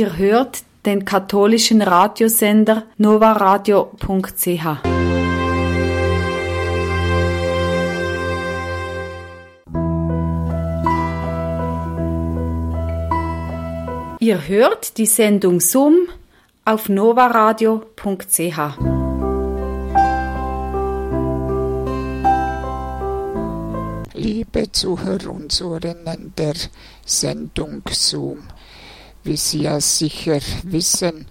Ihr hört den katholischen Radiosender novaradio.ch. Ihr hört die Sendung Summ auf novaradio.ch. Liebe Zuhörer und Zuhörerinnen der Sendung Zoom, wie Sie ja sicher wissen,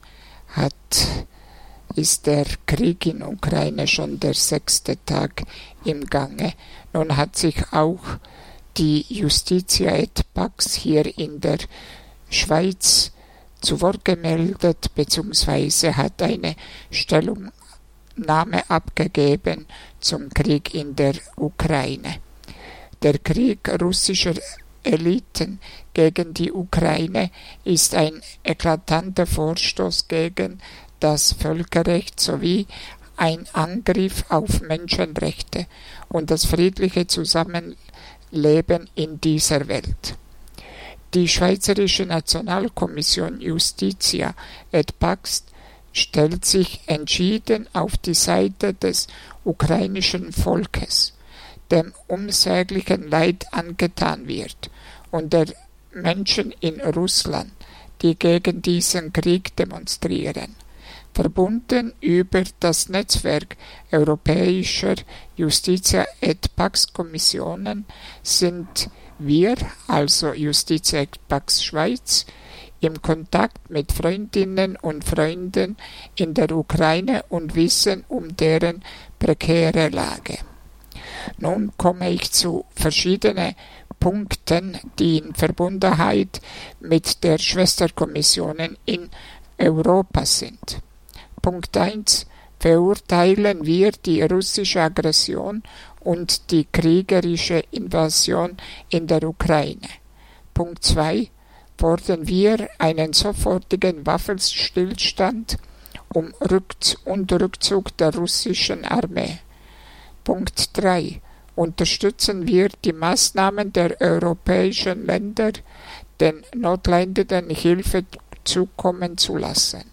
ist der Krieg in Ukraine schon der 6. Tag im Gange. Nun hat sich auch die Justitia et Pax hier in der Schweiz zu Wort gemeldet, beziehungsweise hat eine Stellungnahme abgegeben zum Krieg in der Ukraine. Der Krieg russischer Eliten gegen die Ukraine ist ein eklatanter Vorstoß gegen das Völkerrecht sowie ein Angriff auf Menschenrechte und das friedliche Zusammenleben in dieser Welt. Die Schweizerische Nationalkommission Justitia et Pax stellt sich entschieden auf die Seite des ukrainischen Volkes, dem unsäglichen Leid angetan wird, und der Menschen in Russland, die gegen diesen Krieg demonstrieren. Verbunden über das Netzwerk europäischer Justitia et Pax Kommissionen sind wir, also Justitia et Pax Schweiz, im Kontakt mit Freundinnen und Freunden in der Ukraine und wissen um deren prekäre Lage. Nun komme ich zu verschiedenen Punkten, die in Verbundenheit mit der Schwesterkommissionen in Europa sind. Punkt 1. Verurteilen wir die russische Aggression und die kriegerische Invasion in der Ukraine. Punkt 2. Fordern wir einen sofortigen Waffenstillstand und Rückzug der russischen Armee. Punkt 3. Unterstützen wir die Maßnahmen der europäischen Länder, den Notleidenden Hilfe zukommen zu lassen.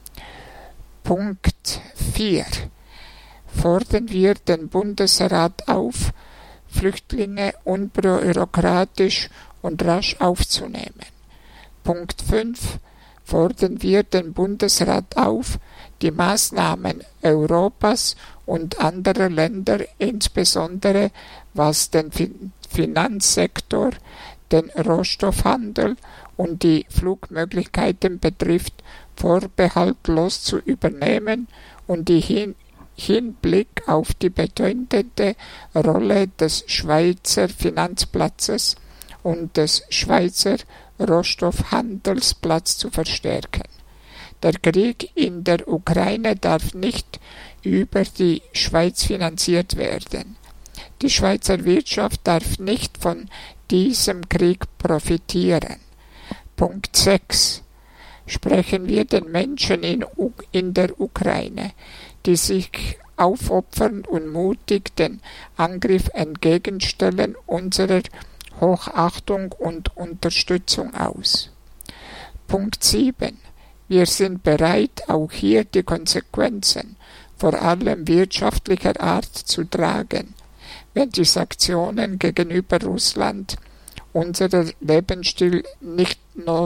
Punkt 4. Fordern wir den Bundesrat auf, Flüchtlinge unbürokratisch und rasch aufzunehmen. Punkt 5. Fordern wir den Bundesrat auf, die Maßnahmen Europas und anderer Länder, insbesondere was den Finanzsektor, den Rohstoffhandel und die Flugmöglichkeiten betrifft, vorbehaltlos zu übernehmen und die Hinblick auf die bedeutende Rolle des Schweizer Finanzplatzes und des Schweizer Rohstoffhandelsplatzes zu verstärken. Der Krieg in der Ukraine darf nicht über die Schweiz finanziert werden. Die Schweizer Wirtschaft darf nicht von diesem Krieg profitieren. Punkt 6. Sprechen wir den Menschen in der Ukraine, die sich aufopfern und mutig den Angriff entgegenstellen, unserer Hochachtung und Unterstützung aus. Punkt 7. Wir sind bereit, auch hier die Konsequenzen, vor allem wirtschaftlicher Art, zu tragen, wenn die Sanktionen gegenüber Russland unseren Lebensstil nicht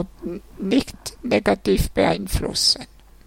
negativ beeinflussen.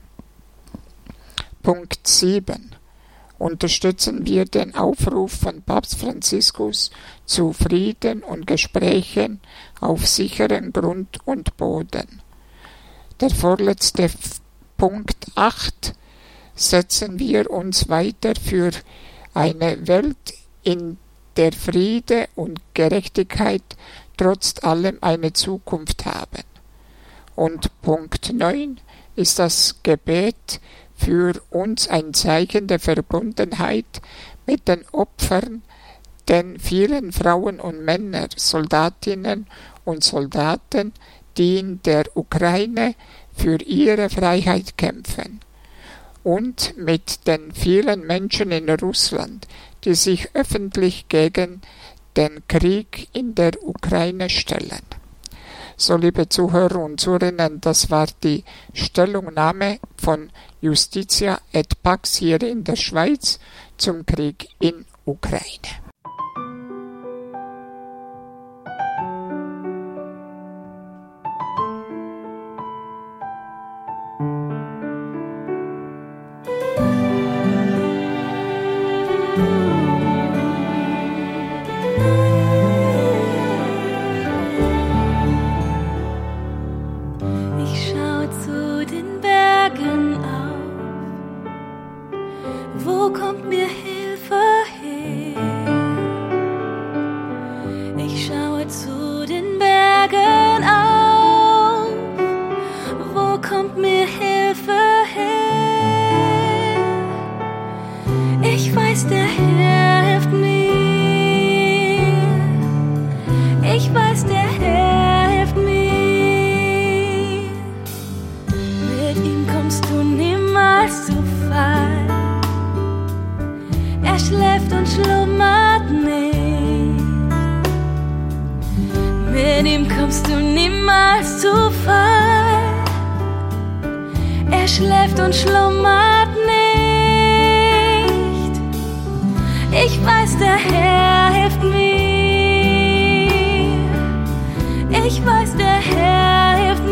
Punkt 7. Unterstützen wir den Aufruf von Papst Franziskus zu Frieden und Gesprächen auf sicherem Grund und Boden. Der vorletzte Punkt 8. Setzen wir uns weiter für eine Welt, in der Friede und Gerechtigkeit trotz allem eine Zukunft haben. Und Punkt 9 ist das Gebet für uns ein Zeichen der Verbundenheit mit den Opfern, den vielen Frauen und Männern, Soldatinnen und Soldaten, die in der Ukraine für ihre Freiheit kämpfen, und mit den vielen Menschen in Russland, die sich öffentlich gegen den Krieg in der Ukraine stellen. So, liebe Zuhörer und Zuhörerinnen, das war die Stellungnahme von Justitia et Pax hier in der Schweiz zum Krieg in Ukraine. Ich schaue zu den Bergen auf. Wo kommt mir Hilfe her? Ich schaue zu den Bergen auf. Wo kommt mir Hilfe her? Ich weiß, der Herr hilft mir. Ich weiß, der Herr hilft mir. Mit ihm kommst du niemals zu Fall. Er schläft und schlummert nicht. Mit ihm kommst du niemals zu Fall. Er schläft und schlummert nicht. Ich weiß, der Herr hilft mir. Ich weiß, der Herr hilft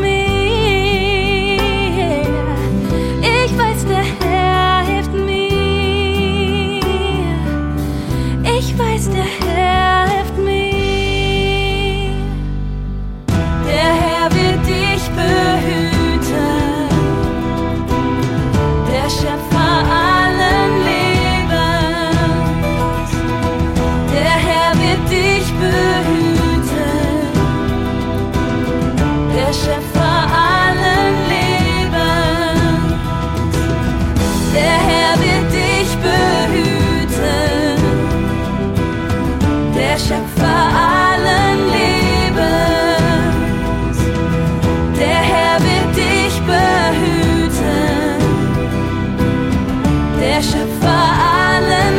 mir. Ich weiß, der Herr hilft mir. Ich weiß, der Herr hilft mir. Der Herr wird dich behüten. Der Schöpfer allen Lebens. Der Herr wird dich behüten. Der Schöpfer allen Lebens. Der Herr wird dich behüten. Der Schöpfer allen Lebens. Der Herr wird dich behüten. Der Schöpfer allen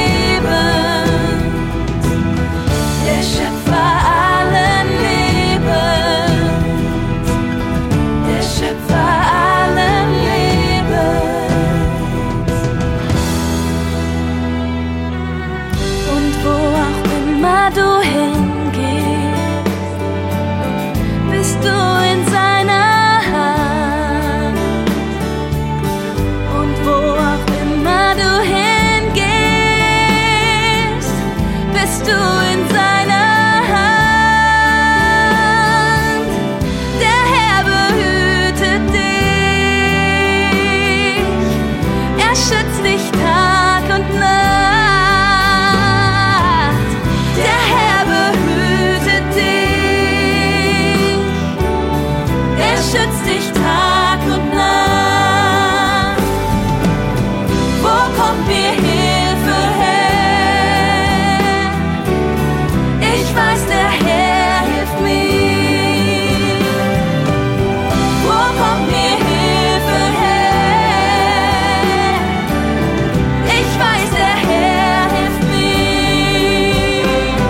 Lebens. Der Schöpfer allen Lebens. Der Schöpfer allen Lebens. Und wo auch immer du hingehst, bist du in seiner Hand. Und wo auch immer du hingehst, bist du in seiner Hand. Der Herr behütet dich. Er schützt dich Tag und Nacht. Der Herr behütet dich. Er schützt dich Tag und Nacht. Wo kommt mir Hilfe her? Ich weiß, der Herr hilft mir. Wo kommt mir Hilfe her? Ich weiß, der Herr hilft mir.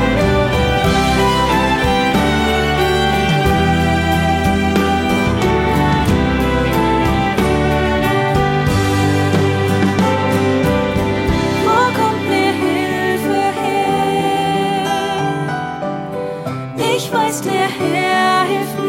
Wo kommt mir Hilfe her? Ich weiß, der Herr hilft